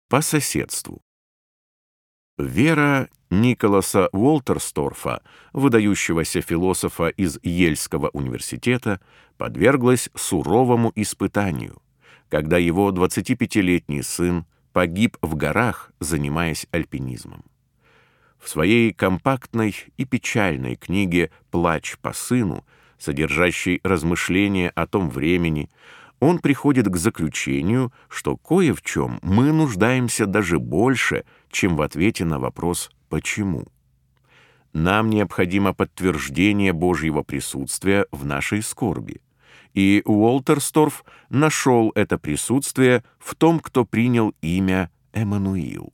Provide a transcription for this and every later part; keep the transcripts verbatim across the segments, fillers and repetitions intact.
По соседству. Вера Николаса Уолтерсторфа, выдающегося философа из Ельского университета, подверглась суровому испытанию, когда его двадцатипятилетний сын погиб в горах, занимаясь альпинизмом. В своей компактной и печальной книге «Плач по сыну», содержащей размышления о том времени, он приходит к заключению, что кое в чем мы нуждаемся даже больше, чем в ответе на вопрос «почему?». Нам необходимо подтверждение Божьего присутствия в нашей скорби. И Уолтерсторф нашел это присутствие в том, кто принял имя Эммануил.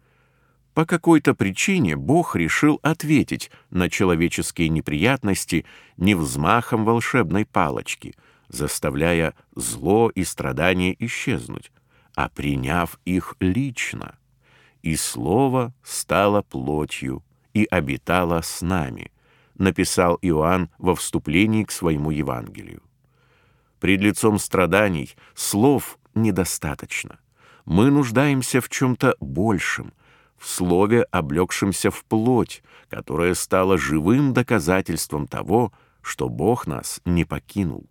По какой-то причине Бог решил ответить на человеческие неприятности не взмахом волшебной палочки, заставляя зло и страдания исчезнуть, а приняв их лично. «И Слово стало плотью и обитало с нами», написал Иоанн во вступлении к своему Евангелию. Пред лицом страданий слов недостаточно. Мы нуждаемся в чем-то большем, в слове, облегшемся в плоть, которое стало живым доказательством того, что Бог нас не покинул.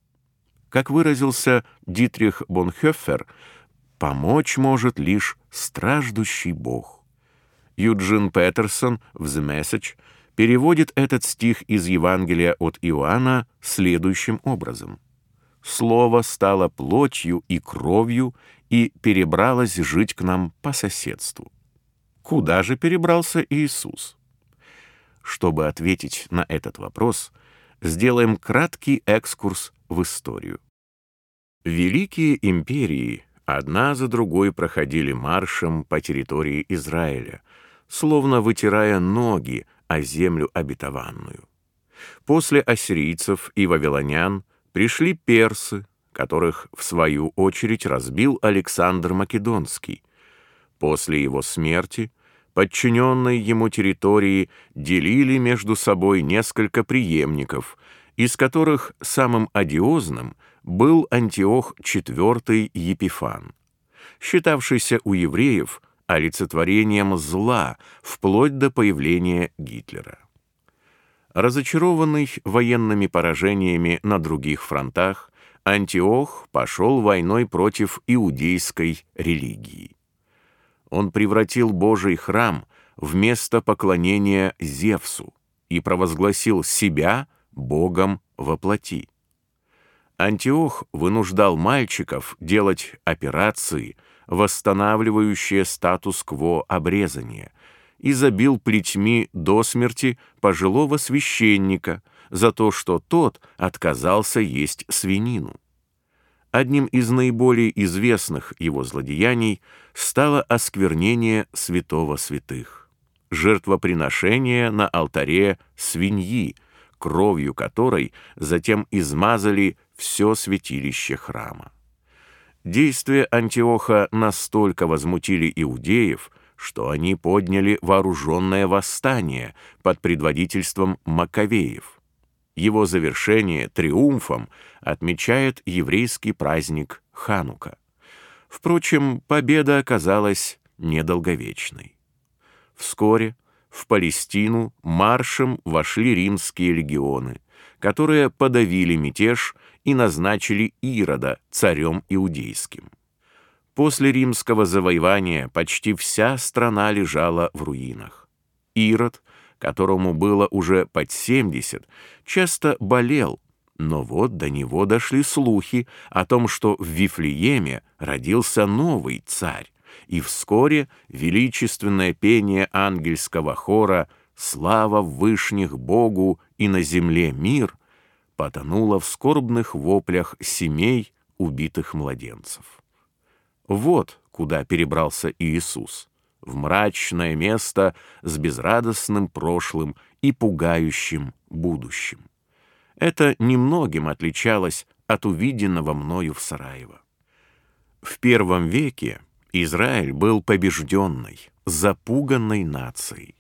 Как выразился Дитрих Бонхоффер, помочь может лишь страждущий Бог. Юджин Петерсон в «The Message» переводит этот стих из Евангелия от Иоанна следующим образом. «Слово стало плотью и кровью и перебралось жить к нам по соседству». Куда же перебрался Иисус? Чтобы ответить на этот вопрос, сделаем краткий экскурс в историю. Великие империи одна за другой проходили маршем по территории Израиля, словно вытирая ноги о землю обетованную. После ассирийцев и вавилонян пришли персы, которых, в свою очередь, разбил Александр Македонский. После его смерти подчиненные ему территории делили между собой несколько преемников, из которых самым одиозным был Антиох четвёртый Епифан, считавшийся у евреев олицетворением зла вплоть до появления Гитлера. Разочарованный военными поражениями на других фронтах, Антиох пошел войной против иудейской религии. Он превратил Божий храм в место поклонения Зевсу и провозгласил себя Богом во плоти. Антиох вынуждал мальчиков делать операции, восстанавливающие статус-кво обрезания, и забил плетьми до смерти пожилого священника за то, что тот отказался есть свинину. Одним из наиболее известных его злодеяний стало осквернение святого святых, жертвоприношение на алтаре свиньи, кровью которой затем измазали все святилище храма. Действия Антиоха настолько возмутили иудеев, что они подняли вооруженное восстание под предводительством Маккавеев. Его завершение триумфом отмечает еврейский праздник Ханука. Впрочем, победа оказалась недолговечной. Вскоре в Палестину маршем вошли римские легионы, которые подавили мятеж и назначили Ирода царем иудейским. После римского завоевания почти вся страна лежала в руинах. Ирод, которому было уже под семьдесят, часто болел, но вот до него дошли слухи о том, что в Вифлееме родился новый царь, и вскоре величественное пение ангельского хора «Слава вышних Богу и на земле мир» потонуло в скорбных воплях семей убитых младенцев. Вот куда перебрался Иисус, в мрачное место с безрадостным прошлым и пугающим будущим. Это немногим отличалось от увиденного мною в Сараево. В первом веке Израиль был побежденной, запуганной нацией.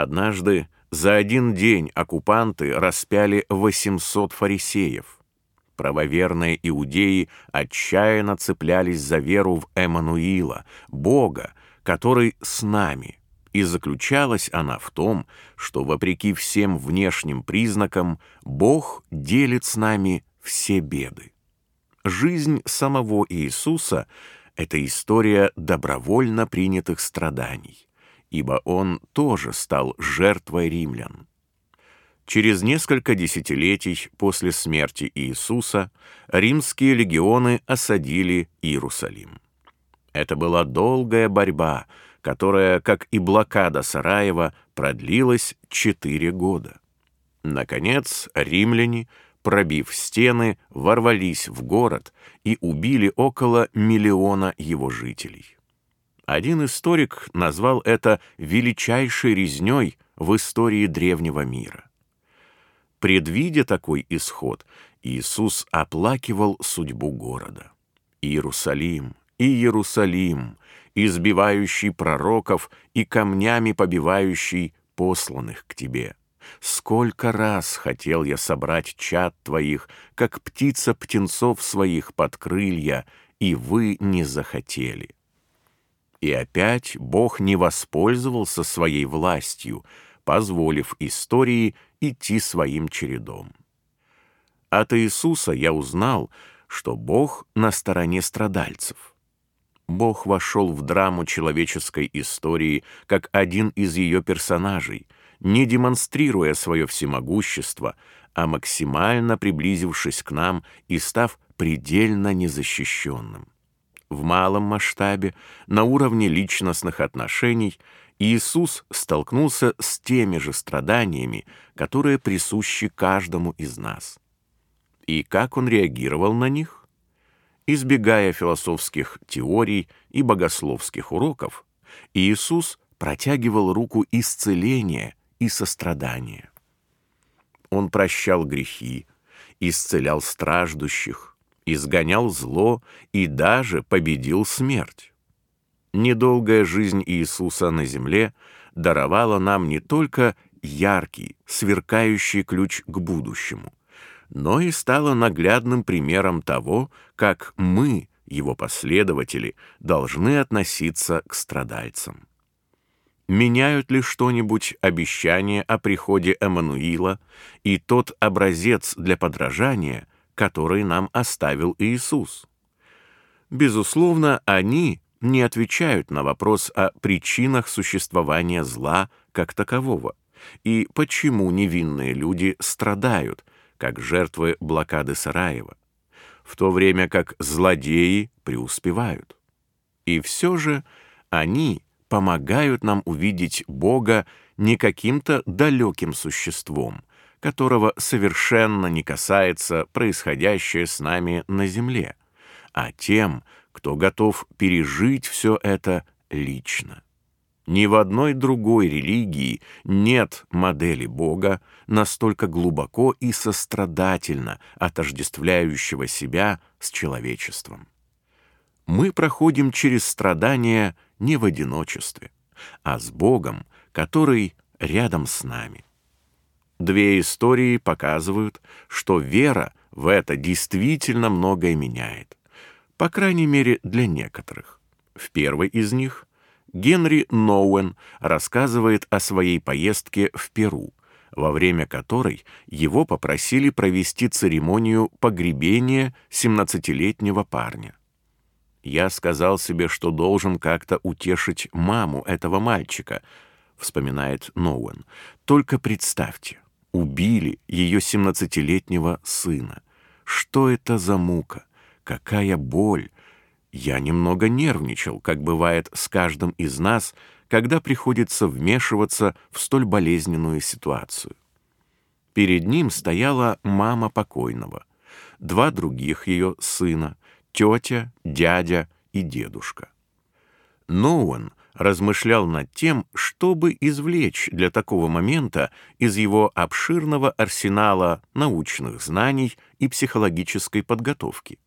Однажды за один день оккупанты распяли восемьсот фарисеев. правоверные иудеи отчаянно цеплялись за веру в Эммануила, Бога, который с нами, и заключалась она в том, что, вопреки всем внешним признакам, Бог делит с нами все беды. Жизнь самого Иисуса — это история добровольно принятых страданий, ибо Он тоже стал жертвой римлян. Через несколько десятилетий после смерти Иисуса римские легионы осадили Иерусалим. Это была долгая борьба, которая, как и блокада Сараева, продлилась четыре года. Наконец, римляне, пробив стены, ворвались в город и убили около миллиона его жителей. Один историк назвал это величайшей резнёй в истории древнего мира. Предвидя такой исход, Иисус оплакивал судьбу города. «Иерусалим, Иерусалим, избивающий пророков и камнями побивающий посланных к тебе! Сколько раз хотел я собрать чад твоих, как птица птенцов своих под крылья, и вы не захотели». И опять Бог не воспользовался своей властью, позволив истории идти своим чередом. От Иисуса я узнал, что Бог на стороне страдальцев. Бог вошел в драму человеческой истории как один из ее персонажей, не демонстрируя свое всемогущество, а максимально приблизившись к нам и став предельно незащищенным. В малом масштабе, на уровне личностных отношений, Иисус столкнулся с теми же страданиями, которые присущи каждому из нас. И как Он реагировал на них? Избегая философских теорий и богословских уроков, Иисус протягивал руку исцеления и сострадания. Он прощал грехи, исцелял страждущих, изгонял зло и даже победил смерть. Недолгая жизнь Иисуса на земле даровала нам не только яркий, сверкающий ключ к будущему, но и стала наглядным примером того, как мы, его последователи, должны относиться к страдальцам. Меняют ли что-нибудь обещания о приходе Эммануила и тот образец для подражания, который нам оставил Иисус? Безусловно, они не отвечают на вопрос о причинах существования зла как такового и почему невинные люди страдают, как жертвы блокады Сараева, в то время как злодеи преуспевают. И все же они помогают нам увидеть Бога не каким-то далеким существом, которого совершенно не касается происходящее с нами на земле, а тем, кто готов пережить все это лично. Ни в одной другой религии нет модели Бога, настолько глубоко и сострадательно отождествляющего себя с человечеством. Мы проходим через страдания не в одиночестве, а с Богом, который рядом с нами. Две истории показывают, что вера в это действительно многое меняет, по крайней мере для некоторых. В первой из них Генри Ноуэн рассказывает о своей поездке в Перу, во время которой его попросили провести церемонию погребения семнадцатилетнего парня. «Я сказал себе, что должен как-то утешить маму этого мальчика», — вспоминает Ноуэн. «Только представьте, убили ее семнадцатилетнего сына. Что это за мука? Какая боль! Я немного нервничал, как бывает с каждым из нас, когда приходится вмешиваться в столь болезненную ситуацию». Перед ним стояла мама покойного, два других ее сына, тетя, дядя и дедушка. Ноуэн размышлял над тем, чтобы извлечь для такого момента из его обширного арсенала научных знаний и психологической подготовки.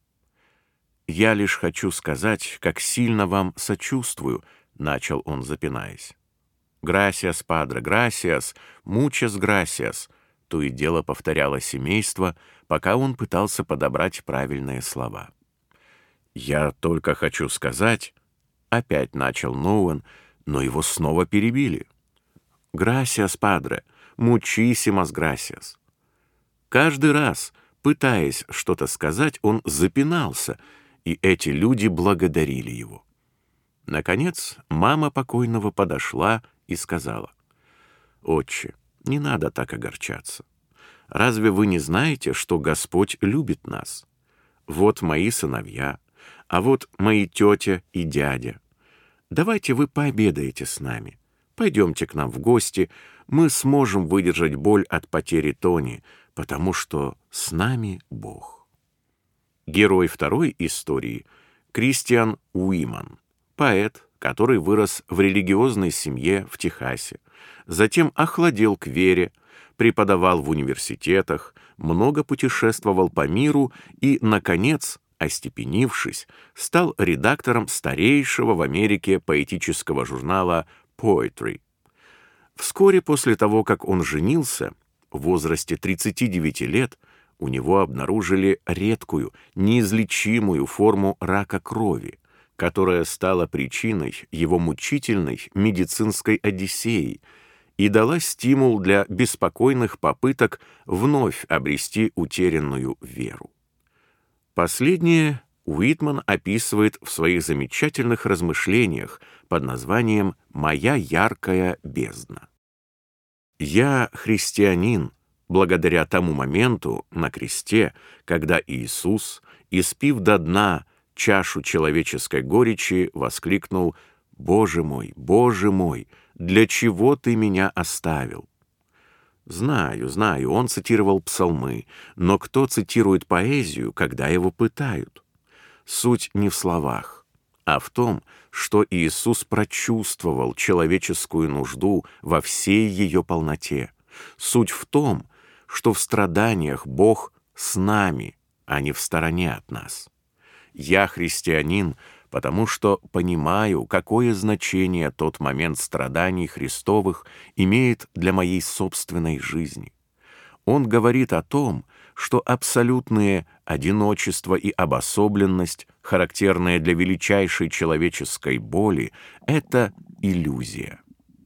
«Я лишь хочу сказать, как сильно вам сочувствую», — начал он, запинаясь. «Грасиас, падре, грасиас, мучас грасиас», то и дело повторяло семейство, пока он пытался подобрать правильные слова. «Я только хочу сказать...» — опять начал Ноуэн, но его снова перебили. «Грасиас, падре, мучисимас грасиас». Каждый раз, пытаясь что-то сказать, он запинался, и эти люди благодарили его. Наконец, мама покойного подошла и сказала: «Отче, не надо так огорчаться. Разве вы не знаете, что Господь любит нас? Вот мои сыновья, а вот мои тетя и дядя. Давайте вы пообедаете с нами. Пойдемте к нам в гости, мы сможем выдержать боль от потери Тони, потому что с нами Бог». Герой второй истории — Кристиан Уиман, поэт, который вырос в религиозной семье в Техасе, затем охладел к вере, преподавал в университетах, много путешествовал по миру и, наконец, остепенившись, стал редактором старейшего в Америке поэтического журнала Poetry. Вскоре после того, как он женился, в возрасте тридцати девяти лет, у него обнаружили редкую, неизлечимую форму рака крови, которая стала причиной его мучительной медицинской одиссеи и дала стимул для беспокойных попыток вновь обрести утерянную веру. Последнее Уитман описывает в своих замечательных размышлениях под названием «Моя яркая бездна». «Я христианин благодаря тому моменту на кресте, когда Иисус, испив до дна чашу человеческой горечи, воскликнул: «Боже мой, Боже мой, для чего ты меня оставил?» Знаю, знаю, он цитировал псалмы, но кто цитирует поэзию, когда его пытают? Суть не в словах, а в том, что Иисус прочувствовал человеческую нужду во всей ее полноте. Суть в том, что в страданиях Бог с нами, а не в стороне от нас. Я христианин, потому что понимаю, какое значение тот момент страданий Христовых имеет для моей собственной жизни. Он говорит о том, что абсолютное одиночество и обособленность, характерные для величайшей человеческой боли, — это иллюзия.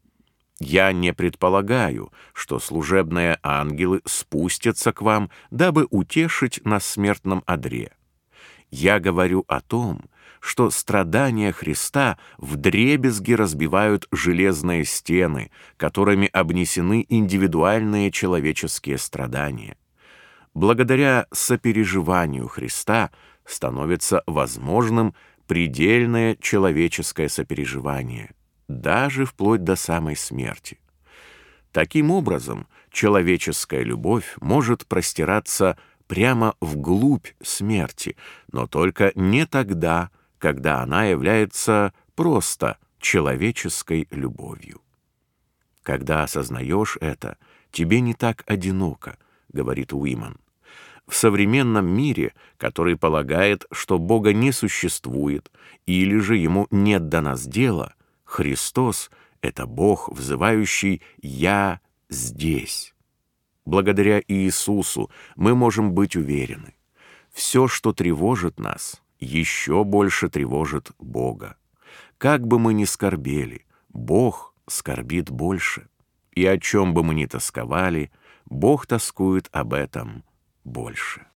Я не предполагаю, что служебные ангелы спустятся к вам, дабы утешить на смертном одре. Я говорю о том, что страдания Христа вдребезги разбивают железные стены, которыми обнесены индивидуальные человеческие страдания. Благодаря сопереживанию Христа становится возможным предельное человеческое сопереживание, даже вплоть до самой смерти. Таким образом, человеческая любовь может простираться прямо вглубь смерти, но только не тогда, когда она является просто человеческой любовью. Когда осознаешь это, тебе не так одиноко, говорит Уиман. В современном мире, который полагает, что Бога не существует, или же ему нет до нас дела, Христос — это Бог, взывающий «Я здесь». Благодаря Иисусу мы можем быть уверены, все, что тревожит нас, еще больше тревожит Бога. Как бы мы ни скорбели, Бог скорбит больше. И о чем бы мы ни тосковали, Бог тоскует об этом больше.